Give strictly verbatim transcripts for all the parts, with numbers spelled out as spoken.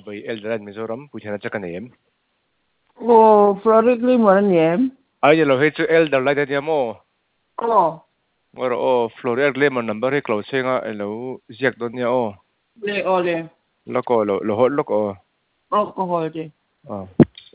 bay eldaran mizoram puchana chakanem oh florically moranem ay lo he chu eldar lai da mo oh ngor o florer le mon number he close nga elo ziak don ya o le ole loko lo lo hot loko oh ko hoje oh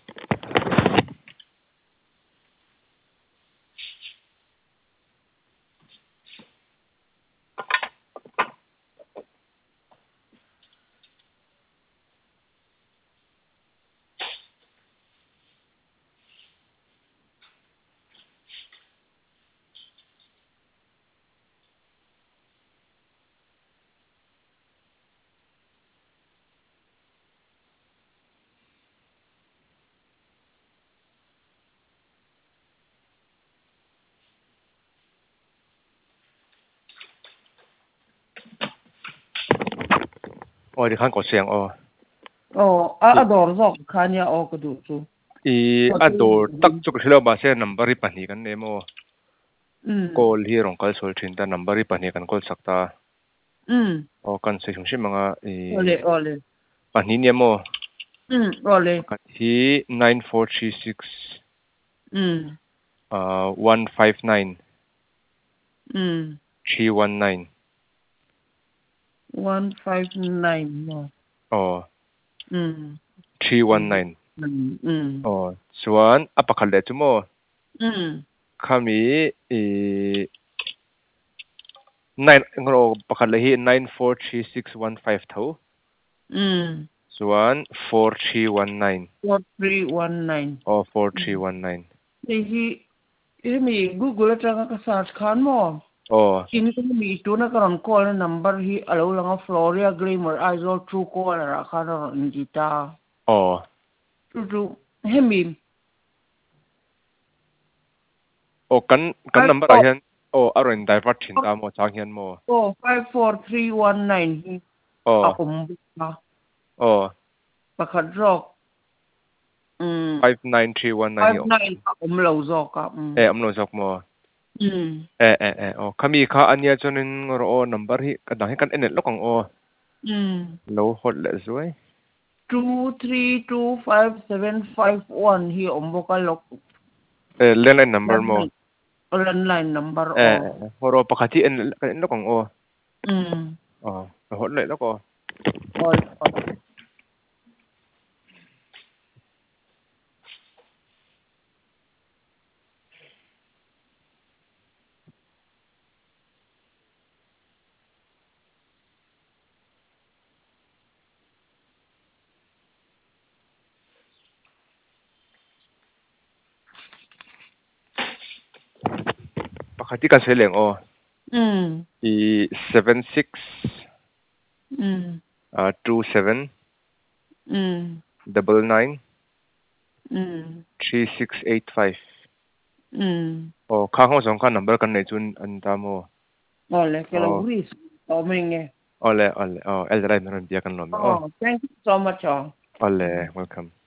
ôi đi khăn có xiang o oh a ador zok khanya o ko du chu i ado tak chuk hlo ba se number ri pani kan nemo mm call hi rong kal sol thin ta number ri pani kan call sakta mm o kan se hung shim manga i ole ole pani nemo mm ole kan hi nine four three six mm uh one five nine mm three one nine one five nine mo oh mm three one nine mm mm oh chuan apakhal le chumo mm khami i nine ngro pakhal le hi nine four three six one five tho mm chuan four three one nine four three one nine oh four three one nine hi mi google atanga ka search khan mo oh in mi tu na karon call number hi alo langa Floria Glamour Aizol True Call ra khana ngita oh tu tu hemi oh kan kan number a hian oh aron divert thin ta mo chang hian mo oh five four three one nine hi oh akum ba oh pakhat rock um five nine three one nine five yo nine akum lo zo ka um eh amno jok mo um eh eh eh oh khami kha ania chonin ngor o number hi kadang kan enet lokang o um lo hot le zoi two three two five seven five one hi omboka lok eh landline number mo landline number eh o eh horo pakhati en kan en lokang o um oh lo hot le loko all pakhati kan seleng o um i seven six um uh two seven um double nine um three six eight five um oh kha ho song kha number kan nei chun an ta mo ole ke lo oh gris o menge ole ole oh eldarai meron dia kan lo me oh oh thank you so much oh ole welcome